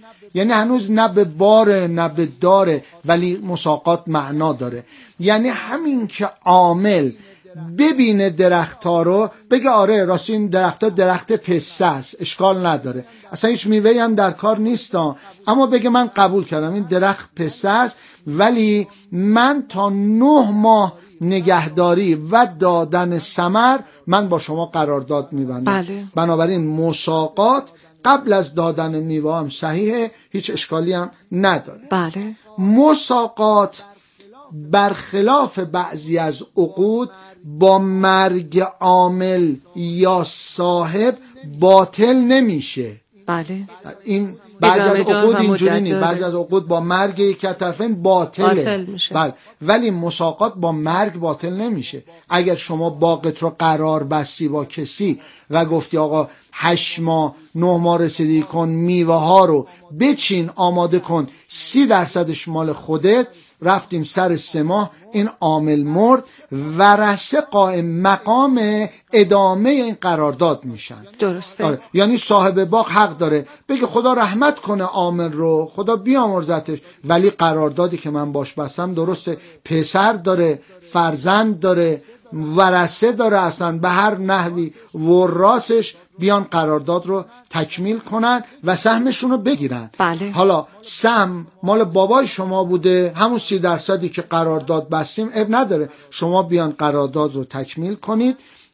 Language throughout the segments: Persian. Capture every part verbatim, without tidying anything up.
یعنی هنوز نه به باره نه به داره، ولی مساقات معنا داره. یعنی همین که عامل ببینه درخت‌ها رو بگه آره راستی این درخت‌ها درخت پسته است، اشکال نداره، اصلا هیچ میوه‌ای هم در کار نیست، اما بگه من قبول کردم این درخت پسته است، ولی من تا نه ماه نگهداری و دادن ثمر من با شما قرارداد می‌بندم. بله. بنابراین مساقات قبل از دادن میوه هم صحیحه، هیچ اشکالی هم نداره. بله. مساقات برخلاف بعضی از عقود با مرگ عامل یا صاحب باطل نمیشه. بله. این بعضی از عقود اینجوری نیست، بعضی از عقود با مرگ یک از طرفین باطله. باطل میشه. بله. ولی مساقات با مرگ باطل نمیشه. اگر شما باغت رو قرار بستی با کسی و گفتی آقا هشت ماه نه ماه رسیدگی کن، میوه ها رو بچین آماده کن، سی درصدش مال خودت، رفتیم سر سه ماه این عامل مرد، ورثه قائم مقام ادامه این قرارداد میشن. درسته. آره. یعنی صاحب باغ حق داره بگه خدا رحمت کنه عامل رو، خدا بیامرزتش، ولی قراردادی که من باش بستم درسته، پسر داره، فرزند داره، ورثه داره، اصلا به هر نحوی وراسش بیان قرارداد رو تکمیل کنن و سهمشون رو بگیرن. بله. حالا سهم مال بابای شما بوده، همون سی درصدی که قرارداد بستیم اب نداره، شما بیان قرارداد رو تکمیل کنید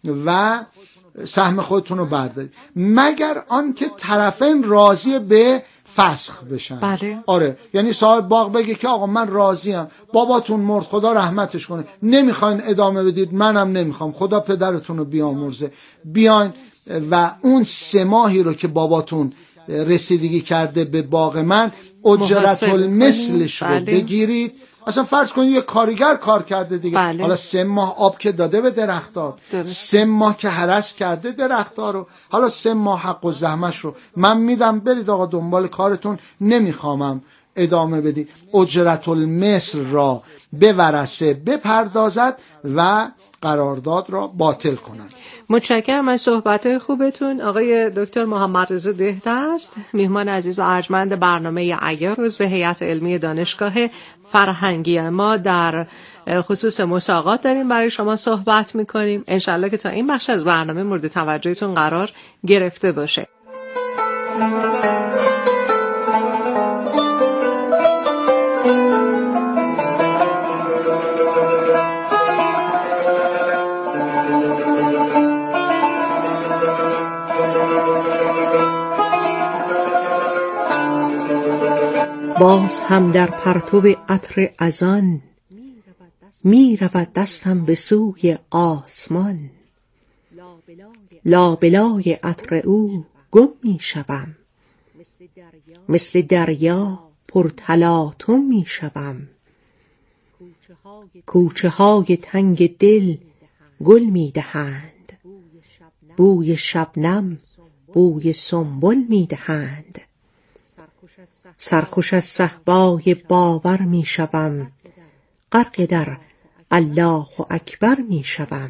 و سهم خودتون رو بردارید، مگر آنکه طرفین راضی به فسخ بشن. بله. آره. یعنی صاحب باغ بگه که آقا من راضیم، باباتون مرد خدا رحمتش کنه، نمیخواین ادامه بدید، منم نمیخوام، خدا پدرتون رو بیامرزه، بیاین و اون سه ماهی رو که باباتون رسیدگی کرده به باغ من اجرت المثلش رو بله. بگیرید. اصلا فرض کنید یه کارگر کار کرده دیگه. بله. حالا سه ماه آب که داده به درخت‌ها، سه ماه که هرس کرده درخت‌ها رو، حالا سه ماه حق و زحمش رو من میدم، برید آقا دنبال کارتون، نمیخوامم ادامه بدید. اجرت المثل را به ورثه بپردازد و قرارداد را باطل کنند. متشکرم از صحبت‌های خوبتون. آقای دکتر محمد رضا دهدست، میهمان عزیز و ارجمند برنامه ایاروز به هیئت علمی دانشگاه فرهنگی ما در خصوص مساقات داریم برای شما صحبت می‌کنیم. انشالله که تا این بخش از برنامه مورد توجهتون قرار گرفته باشه. باز هم در پرتو عطر ازان می رود دستم به سوی آسمان، لابلای عطر او گم می شوم، مثل دریا پر تلاطم می شوم، کوچه های تنگ دل گل می دهند، بوی شبنم بوی سنبل می دهند، سرخوش از صهبای باور می شوم، غرق در الله اکبر می شوم،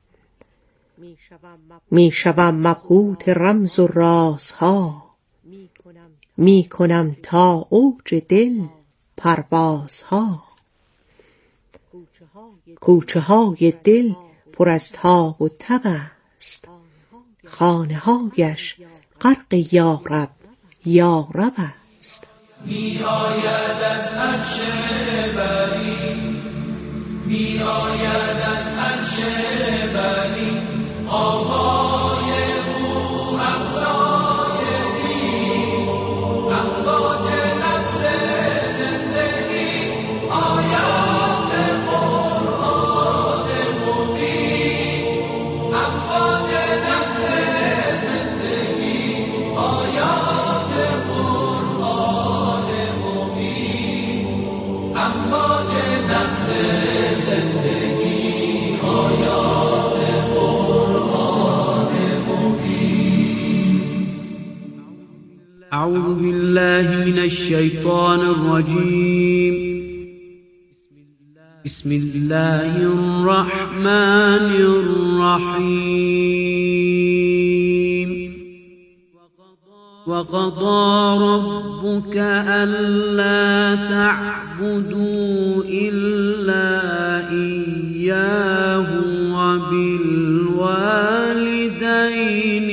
می شوم مبهوت رمز و رازها، می کنم تا اوج دل پروازها، کوچه های دل پر از تاب و تب است، خانه هایش غرق یارب یارب است. می آید از عرش بری، می آید از عرش بری، آوای او افزای دین، امواج نبض زندگی، آیات قرآن مبین، امواج نبض زندگی، آیات قرآن مبین، امواج نبض زندگی، آیات قرآن مبین. اعوذ بالله من الشیطان الرجیم. بسم الله الرحمن الرحیم. وقضى ربك ألا تعبدوا إلا إياه وبالوالدين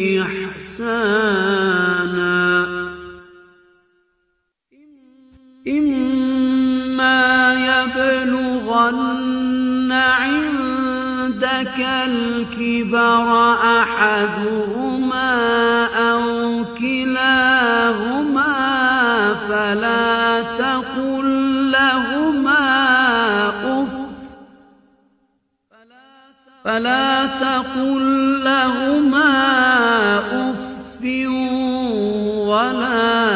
إحسانا إما يبلغن عندك الكبر أحدهما أو كلاهما فلا تقل لهما أف فلا تقل لهما أف ولا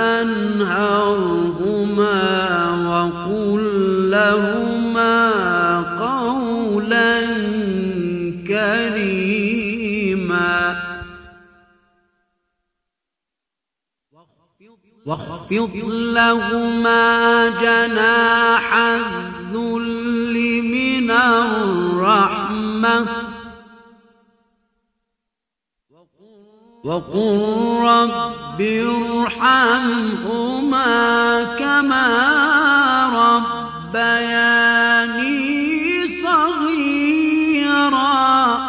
تنهرهما وقل لهما قولا كريما واخفض لهما جناح الذل من الرحمة وقل رب ارحمهما كما ربياني صغيرا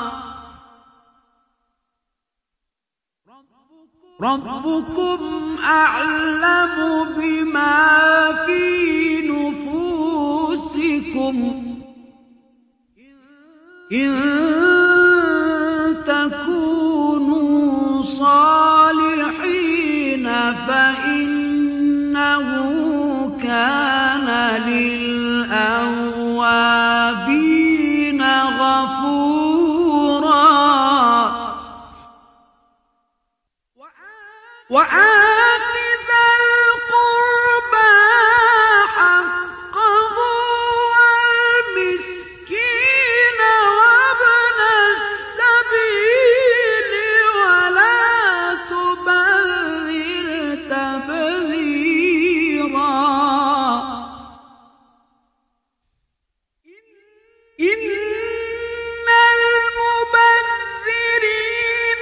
ربكم أعلم بما في نفوسكم إن تكونوا صالحين فإنه كان للأوابين غفورا وآت ذا القربى حقه والمسكين وابن السبيل ولا تبذر تبذيرا إن المبذرين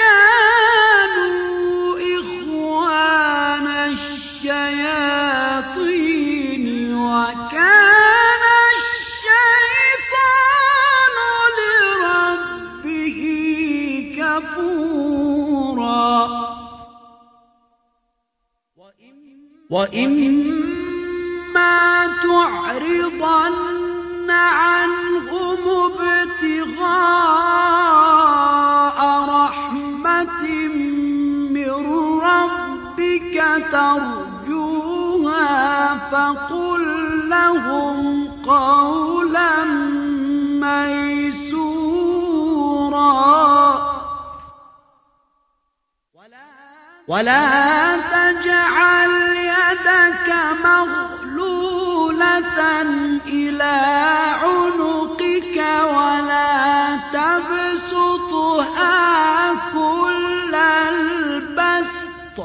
كانوا إخوان الشياطين وكان الشيطان لربه كفورا وإما تعرضن عنهم ابتغاء رحمة من ربك ترجوها فقل لهم قولا ميسورا ولا تجعل يدك مغلولة إلى عنقك ولا تبسطها كل البسط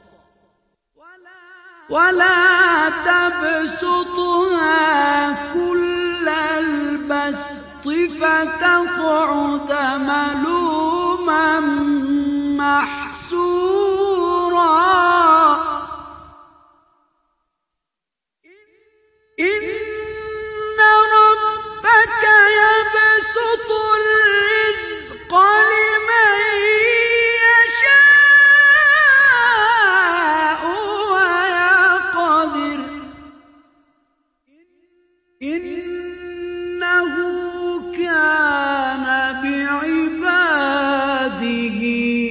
ولا تبسطها كل البسط فتقعد ملوما محسورا إن ربك يبسط الرزق لمن يشاء ويقدر إنه كان بعباده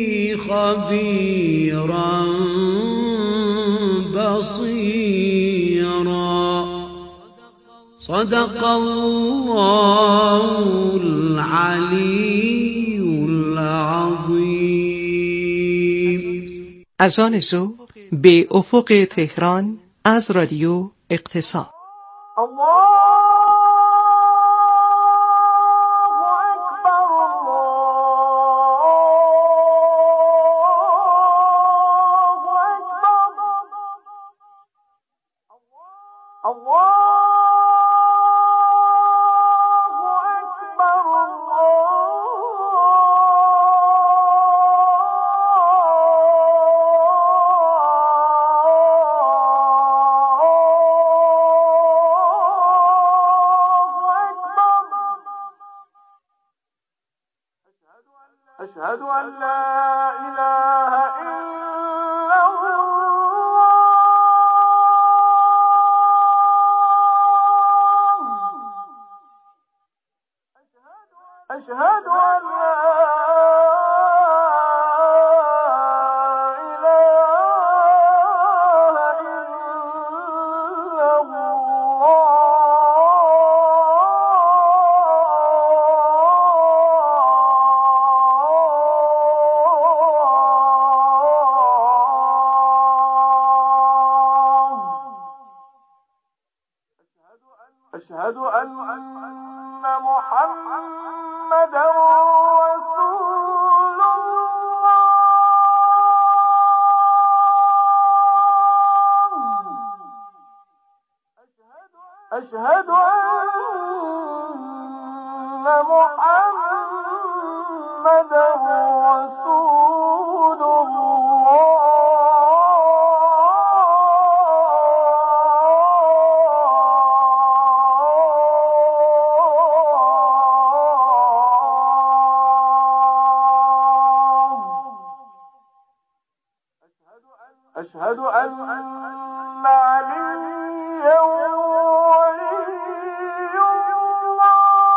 خبيرا بصيرا صدق الله العلي العظيم. از آن ظهر به افق تهران از رادیو اقتصاد. الله أشهد أن لا أشهد أن محمدا رسول الله. أشهد أن محمدا رسول الله. أشهد أن عليا ولي الله.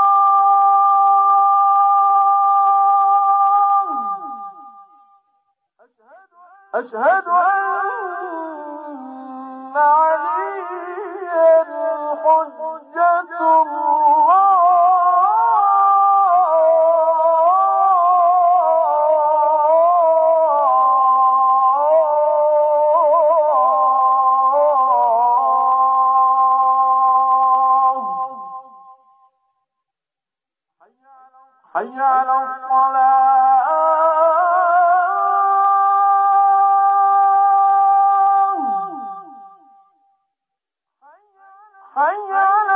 أشهد أن عليا حجة الله. حي على الصلاة. حي على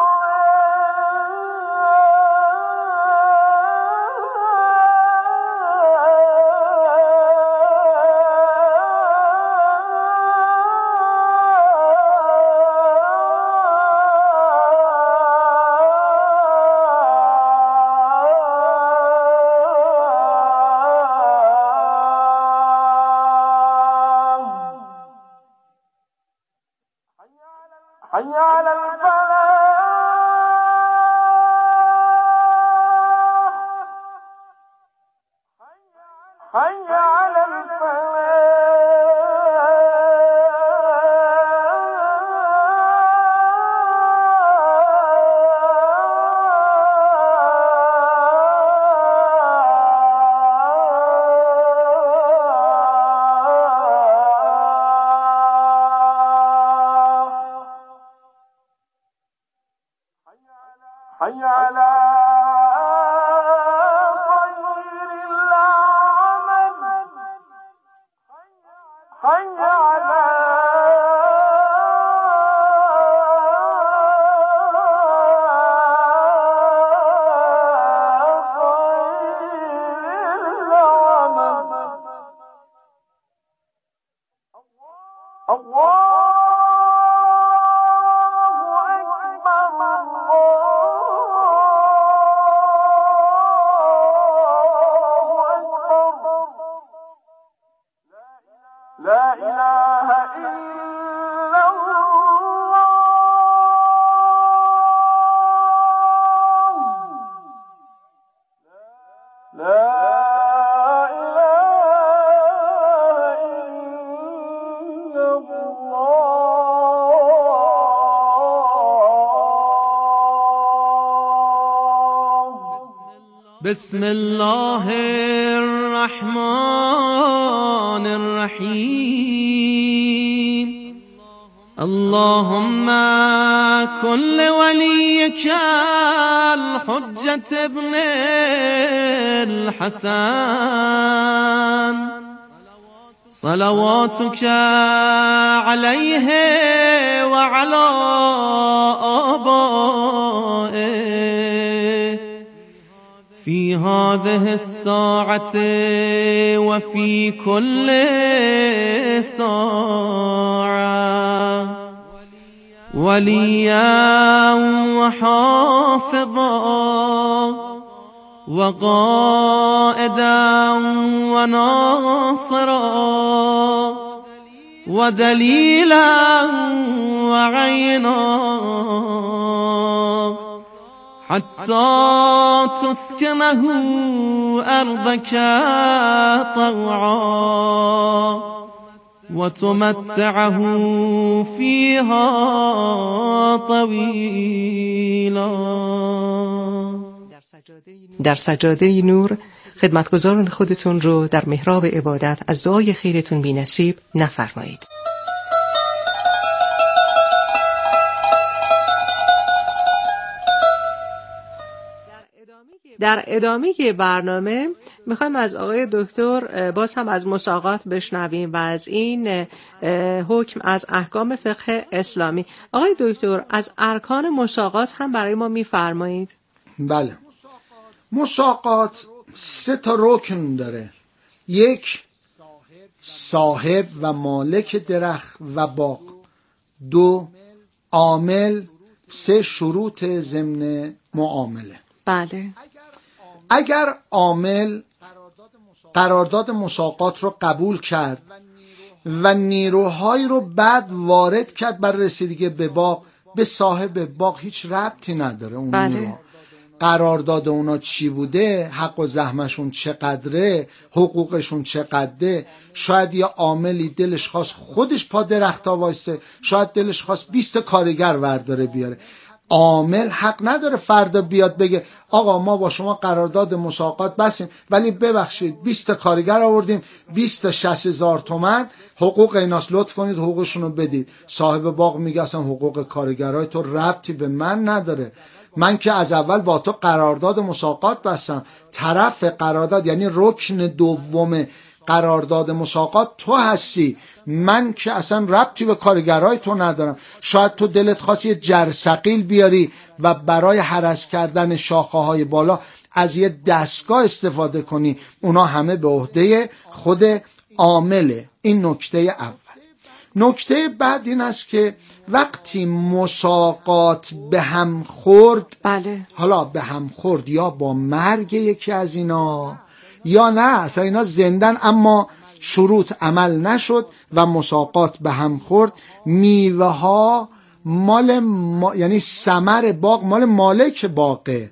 حي على الفلاح. حي على حي على خير العمل. حي على خير العمل. الله لا إله إلا الله. لا إله إلا الله. بسم الله الرحمن الرحيم. اللهم كن لوليك الحجة ابن الحسن صلواتك عليه وعلى آبائه في هذه الساعة وفي كل ساعة وليا وحافظا وقائدا وناصرا ودليلا وعينا حتى تسكنه أرضك طوعا وتمتعه فيها طويلا. در سجاده نور خدمتگزاران خودتون رو در محراب عبادت از دعای خیرتون بی نصیب نفرمایید. در ادامه برنامه میخوایم از آقای دکتر باز هم از مساقات بشنویم و از این حکم از احکام فقه اسلامی. آقای دکتر از ارکان مساقات هم برای ما میفرمایید؟ بله، مساقات سه تا رکن داره. یک، صاحب و مالک درخت و باغ. دو، عامل. سه، شروط ضمن معامله. بله. اگر عامل قرارداد مساقات رو قبول کرد و نیروهایی رو بعد وارد کرد بر رسیدگی به باغ، به صاحب باغ هیچ ربطی نداره. اون بله. نیروها قرارداد اونا چی بوده، حق و زحمشون چقدره، حقوقشون چقدره. شاید یه عاملی دلش خواست خودش پا درختا وایسه، شاید دلش خواست بیست کارگر ورداره بیاره. عامل حق نداره فردا بیاد بگه آقا ما با شما قرارداد مساقات بستیم ولی ببخشید بیست کارگر آوردیم، بیست شصت هزار تومن حقوق ایناس، لطف کنید حقوقشون رو بدید. صاحب باغ میگه اصلا حقوق کارگرای تو ربطی به من نداره، من که از اول با تو قرارداد مساقات بستم. طرف قرارداد یعنی رکن دوم قرارداد مساقات تو هستی، من که اصلا ربطی به کارگرای تو ندارم. شاید تو دلت خواست یه جرثقیل بیاری و برای هرس کردن شاخه های بالا از یه دستگاه استفاده کنی، اونا همه به عهده خود عامله. این نکته اول. نکته بعد این است که وقتی مساقات به هم خورد، بله. حالا به هم خورد یا با مرگ یکی از اینا یا نه اصلا اینا زندن اما شروط عمل نشد و مساقات به هم خورد، میوه ها مال ما... یعنی ثمر باغ مال مالک باغه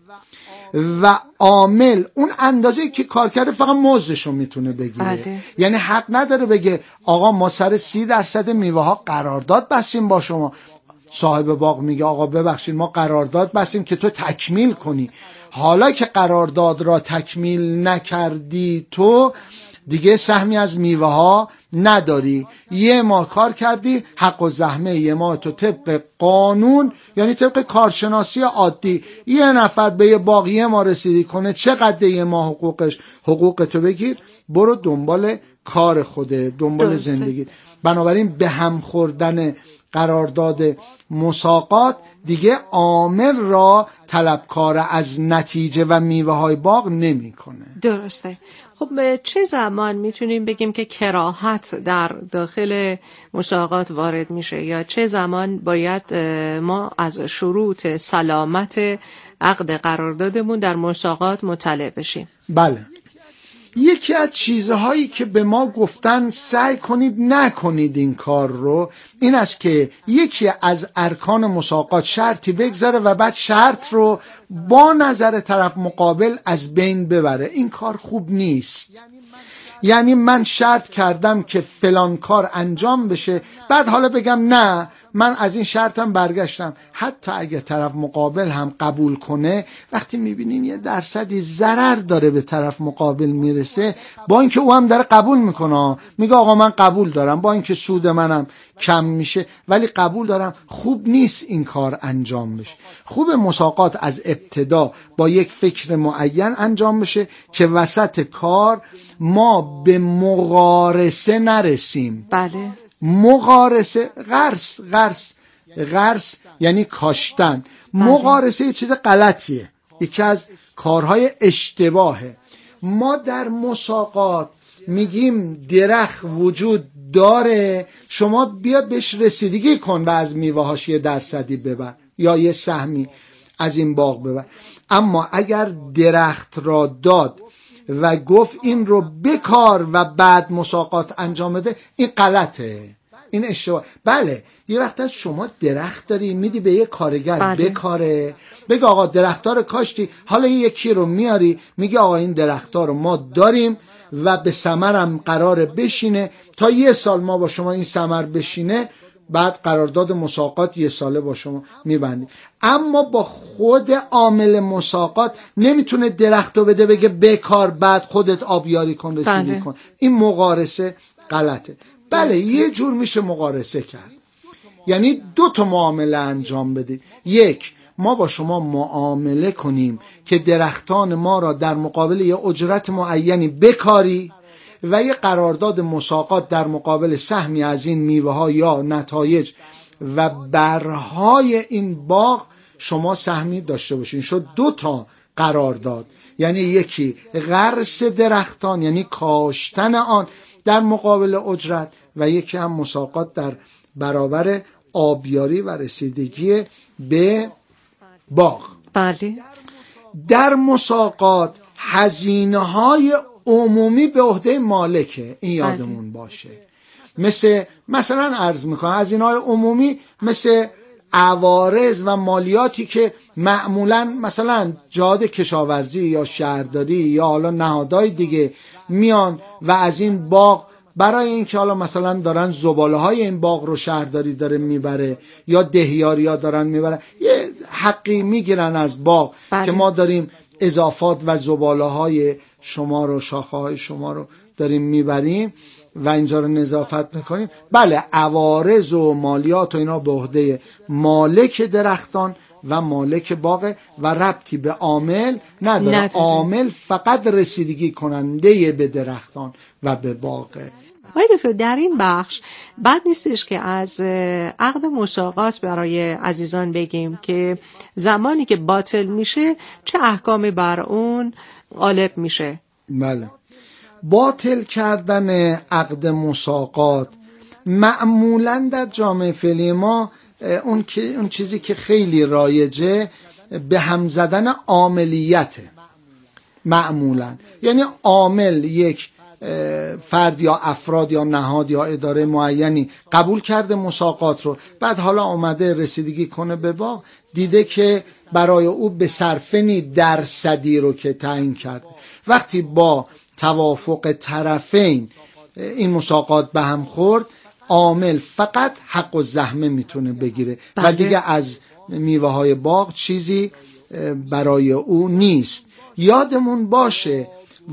و عامل اون اندازه که کار کرده فقط مزدشو میتونه بگیره. بله. یعنی حق نداره بگه آقا ما سر سی درصد میوه ها قرارداد بستیم با شما. صاحب باغ میگه آقا ببخشید ما قرارداد بستیم که تو تکمیل کنی، حالا که قرارداد را تکمیل نکردی تو دیگه سهمی از میوه ها نداری، یه ماه کار کردی، حق و زحمه یه ماه تو طبق قانون یعنی طبق کارشناسی عادی یه نفر به یه باغ یه ماه رسیدگی کنه، چقدر یه ماه حقوقش، حقوق تو بگیر برو دنبال کار خوده، دنبال درسته. زندگی. بنابراین به هم خوردن قرارداد مساقات دیگه عامل را طلبکار از نتیجه و میوه های باغ نمی کنه. درسته. خب چه زمان میتونیم بگیم که کراهت در داخل مساقات وارد میشه یا چه زمان باید ما از شروط سلامت عقد قراردادمون در مساقات مطلع بشیم؟ بله، یکی از چیزهایی که به ما گفتن سعی کنید نکنید این کار رو این است که یکی از ارکان مساقات شرطی بگذاره و بعد شرط رو با نظر طرف مقابل از بین ببره. این کار خوب نیست. یعنی من شرط کردم که فلان کار انجام بشه، بعد حالا بگم نه من از این شرطم برگشتم. حتی اگه طرف مقابل هم قبول کنه، وقتی میبینیم یه درصدی ضرر داره به طرف مقابل میرسه، با اینکه او هم داره قبول میکنه، میگه آقا من قبول دارم با اینکه سود منم کم میشه ولی قبول دارم، خوب نیست این کار انجام بشه. خوب مساقات از ابتدا با یک فکر معین انجام بشه که وسط کار ما به مغارسه نرسیم. بله. مغارسه، غرس غرس غرس یعنی کاشتن. مغارسه یه چیز غلطیه، یکی از کارهای اشتباهه. ما در مساقات میگیم درخت وجود داره، شما بیا بهش رسیدگی کن و از میوه‌هاش یه درصدی ببر یا یه سهمی. از این باغ ببر. اما اگر درخت را داد و گفت این رو بکار و بعد مساقات انجام بده، این غلطه، این اشتباه. بله یه وقت از شما درخت داری میدی به یه کارگر بله. بکاره، بگه آقا درخت‌ها رو کاشتی، حالا یکی رو میاری میگه آقا این درخت‌ها رو ما داریم و به ثمرم قراره بشینه، تا یه سال ما با شما این ثمر بشینه، بعد قرارداد مساقات یه ساله با شما میبندیم. اما با خود عامل مساقات نمیتونه درخت رو بده بگه بکار بعد خودت آبیاری کن رسیدی بله. کن. این مقارسه غلطه. بله یه جور میشه مقارسه کرد، یعنی دو تا معامله انجام بدید. یک، ما با شما معامله کنیم که درختان ما را در مقابل یه اجرت معینی بکاری و یه قرارداد مساقات در مقابل سهمی از این میوه ها یا نتایج و برهای این باغ شما سهمی داشته باشین. شد دو تا قرارداد، یعنی یکی غرس درختان یعنی کاشتن آن در مقابل اجرت و یکی هم مساقات در برابر آبیاری و رسیدگی به باغ. بله. در مساقات هزینه های عمومی به عهده مالکه، این یادمون باشه. مثل مثلا عرض میکنم هزینه های عمومی مثل عوارض و مالیاتی که معمولا مثلا جهاد کشاورزی یا شهرداری یا حالا نهادهای دیگه میان و از این باغ برای اینکه حالا مثلا دارن زباله های این باغ رو شهرداری داره میبره یا دهیاری ها دارن میبرن، یه حقی میگیرن از باغ بله. که ما داریم اضافات و زباله های شما رو، شاخه های شما رو داریم میبریم و اینجا رو نظافت میکنیم. بله عوارض و مالیات و اینا به عهده مالک درختان و مالک باغ و ربطی به عامل نداره. نداره. عامل فقط رسیدگی کننده به درختان و به باغه. آقای دکتر در این بخش بد نیستش که از عقد مساقات برای عزیزان بگیم که زمانی که باطل میشه چه احکامی بر اون غالب میشه؟ بله، باطل کردن عقد مساقات معمولا در جامعه فعلی ما اون که اون چیزی که خیلی رایجه به هم زدن عاملیته. معمولا یعنی عامل یک فرد یا افراد یا نهاد یا اداره معینی قبول کرده مساقات رو، بعد حالا آمده رسیدگی کنه به باغ، دیده که برای او به صرفنی درصدی رو که تعیین کرده، وقتی با توافق طرفین این مساقات به هم خورد، عامل فقط حق و زحمه میتونه بگیره بله. و دیگه از میوه های باغ چیزی برای او نیست. یادمون باشه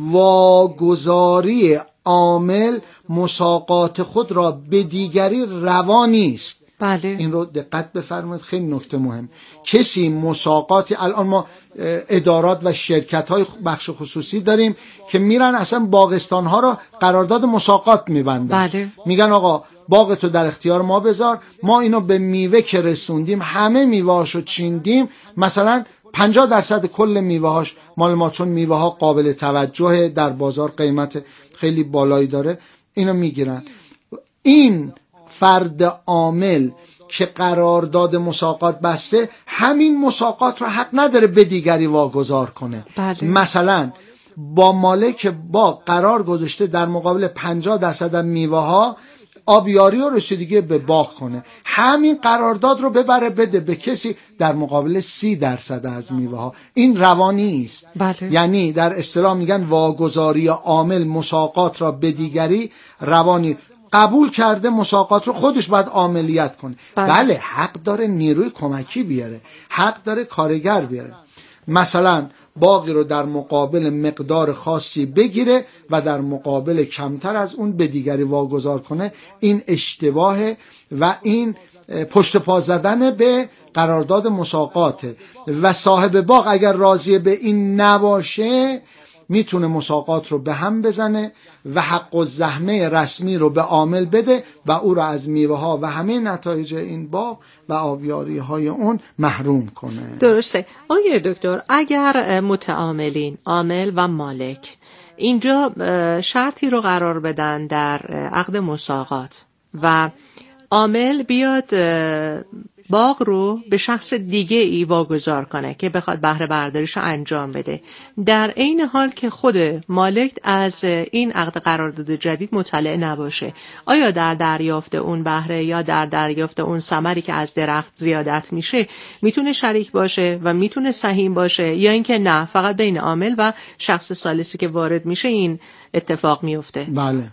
واگذاری عامل مساقات خود را به دیگری روا نیست. بله. این رو دقت بفرمایید، خیلی نکته مهم. کسی مساقاتی، الان ما ادارات و شرکت های بخش خصوصی داریم که میرن اصلا باغستان ها را قرارداد مساقات میبندن. بله. میگن آقا باغ تو در اختیار ما بذار، ما اینو به میوه که رسوندیم همه میوه هاشو چیندیم، مثلا پنجاه درصد کل میوه هاش مال ما، چون میوه ها قابل توجه در بازار قیمت خیلی بالایی داره، اینو میگیرن. این فرد عامل که قرارداد مساقات بسته، همین مساقات رو حق نداره به دیگری واگذار کنه. بله. مثلا با مالک باغ قرار گذاشته در مقابل پنجاه درصد میوه ها آبیاری و رسیدگی به باغ کنه، همین قرارداد رو ببره بده به کسی در مقابل سی درصد از میوه ها. این روانی است. بله. یعنی در اصطلاح میگن واگذاری عامل مساقات را به دیگری روانی، قبول کرده مساقات رو، خودش باید عاملیت کنه. بله. بله حق داره نیروی کمکی بیاره، حق داره کارگر بیاره، مثلا باقی رو در مقابل مقدار خاصی بگیره و در مقابل کمتر از اون به دیگری واگذار کنه. این اشتباهه و این پشت پا زدن به قرارداد مساقاته و صاحب باغ اگر راضی به این نباشه میتونه مساقات رو به هم بزنه و حق و زحمه رسمی رو به عامل بده و او رو از میوه ها و همه نتایج این باغ و آبیاری های اون محروم کنه. درسته. آقای دکتر اگر متعاملین عامل و مالک اینجا شرطی رو قرار بدن در عقد مساقات و عامل بیاد باغ رو به شخص دیگه ای واگذار کنه که بخواد بهره برداریش رو انجام بده، در عین حال که خود مالک از این عقد قرارداد جدید مطلع نباشه. آیا در دریافت اون بهره یا در دریافت اون ثمری که از درخت زیادت میشه میتونه شریک باشه و میتونه سهیم باشه، یا اینکه نه فقط بین عامل و شخص ثالثی که وارد میشه این اتفاق میفته؟ بله،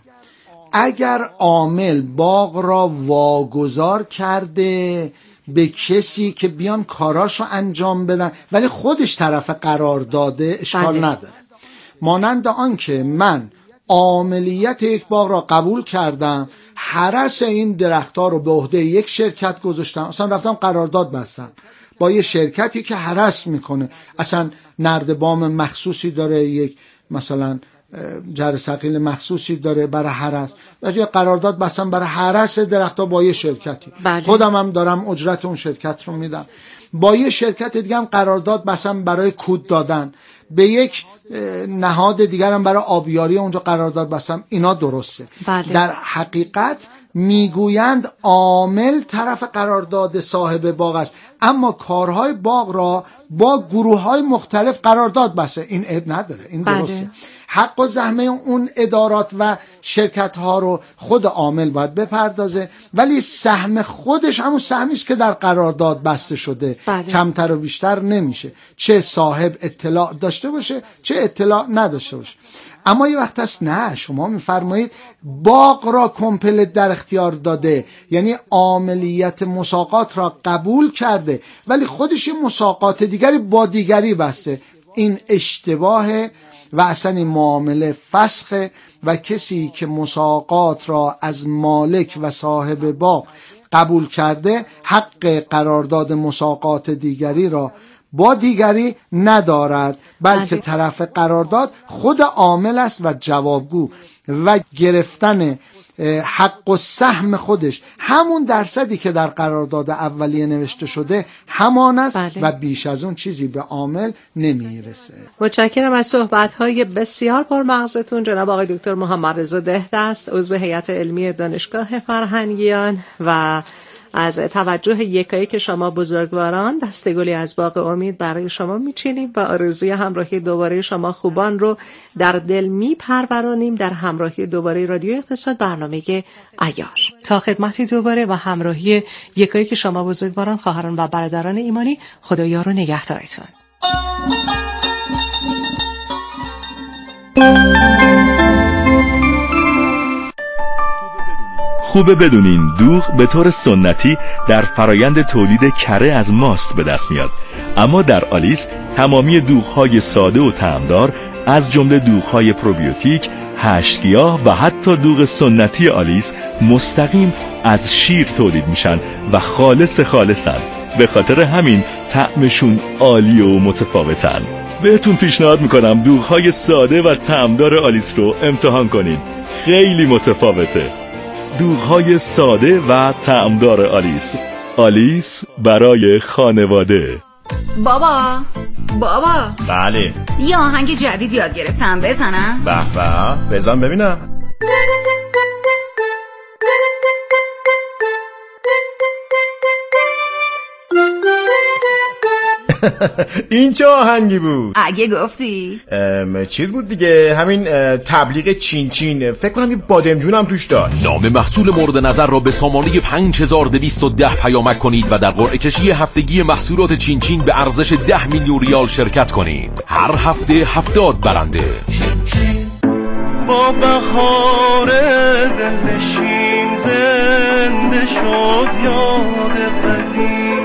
اگر عامل باغ را واگذار کرده به کسی که بیان کاراشو انجام بدن ولی خودش طرف قرار داده، اشکال بله. نداره. مانند آن که من عاملیت یک باغ را قبول کردم، هرس این درختها رو به عهده یک شرکت گذاشتم، اصلا رفتم قرارداد بستم با یه شرکتی که هرس میکنه، اصلا نردبان مخصوصی داره، یک مثلا جرثقیل مخصوصی داره برای هرس، و یه قرارداد بستم برای هرس درختها با یه شرکتی. بله. خودم هم دارم اجرت اون شرکت رو میدم. با یه شرکت دیگه هم قرارداد بستم برای کود دادن، به یک نهاد دیگر هم برای آبیاری اونجا قرارداد بستم. اینا درسته. بله. در حقیقت میگویند عامل طرف قرارداد صاحب باغ است، اما کارهای باغ را با گروه‌های مختلف قرارداد بسته. این عیب نداره، این بله. درسته. حق و زحمه اون ادارات و شرکت ها رو خود عامل باید بپردازه، ولی سهم خودش همون سهمی است که در قرارداد بسته شده. بله. کمتر و بیشتر نمیشه، چه صاحب اطلاع داشته باشه چه اطلاع نداشته باشه. اما یه وقت هست نه، شما میفرمایید باغ را کمپلت در اختیار داده، یعنی عاملیت مساقات را قبول کرده ولی خودش یه مساقات دیگری با دیگری بسته. این اشتباهه و اصلا این معامله فسخه و کسی که مساقات را از مالک و صاحب باغ قبول کرده حق قرارداد مساقات دیگری را با دیگری ندارد، بلکه بله. طرف قرارداد خود عامل است و جوابگو و گرفتن حق و سهم خودش همون درصدی که در قرارداد اولیه نوشته شده همان است. بله. و بیش از اون چیزی به عامل نمیرسه. متشکرم از صحبت‌های بسیار پرمغزتون جناب آقای دکتر محمد رضا دهدست، عضو هیئت علمی دانشگاه فرهنگیان، و از توجه یکایک شما بزرگواران دستگلی از باغ امید برای شما میچینیم و آرزوی همراهی دوباره شما خوبان رو در دل میپرورانیم در همراهی دوباره رادیو اقتصاد، برنامه عیار. تا خدمتی دوباره و همراهی یکایک شما بزرگواران، خواهران و برادران ایمانی، خدایا رو نگهدارتون. خوبه بدونین دوغ به طور سنتی در فرایند تولید کره از ماست به دست میاد، اما در آلیس تمامی دوغ‌های ساده و طعمدار از جمله دوغ‌های پروبیوتیک، هشتگیاه و حتی دوغ سنتی آلیس مستقیم از شیر تولید میشن و خالص خالصن. به خاطر همین طعمشون عالی و متفاوتن. بهتون پیشنهاد میکنم دوغ‌های ساده و طعمدار آلیس رو امتحان کنید، خیلی متفاوته. دوغ‌های ساده و طعمدار آلیس. آلیس برای خانواده. بابا بابا بله، یه آهنگ جدید یاد گرفتم، بزنم؟ به به، بزن ببینم. این چه آهنگی بود؟ اگه گفتی چیز بود دیگه، همین تبلیغ چین چین، فکر کنم یه بادمجون هم توش داشت. نام محصول مورد نظر را به سامانه پنج هزار و دویست و ده پیامک کنید و در قرعه کشی هفتگی محصولات چین چین به ارزش ده میلیون ریال شرکت کنید. هر هفته هفتاد برنده. با بهار دلنشین زنده شد یاد قدیم،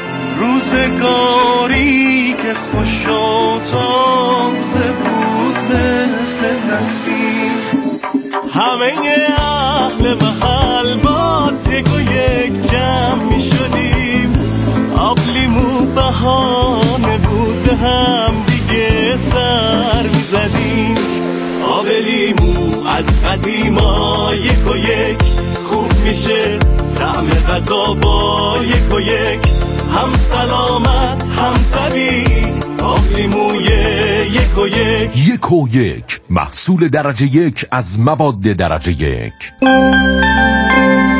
روزگاری که خوش و تازه بود مثل نسیم. همه اهل محل باز یک و یک جمع می شدیم، آب لیمو بهانه بود به هم دیگه سر می زدیم. آب لیمو از قدیما یک و یک خوب میشه، طعم غذا با یک و یک، هم سلامت هم طبیعی. آب لیموی یک و یک. یک و یک محصول درجه یک از مواد درجه یک.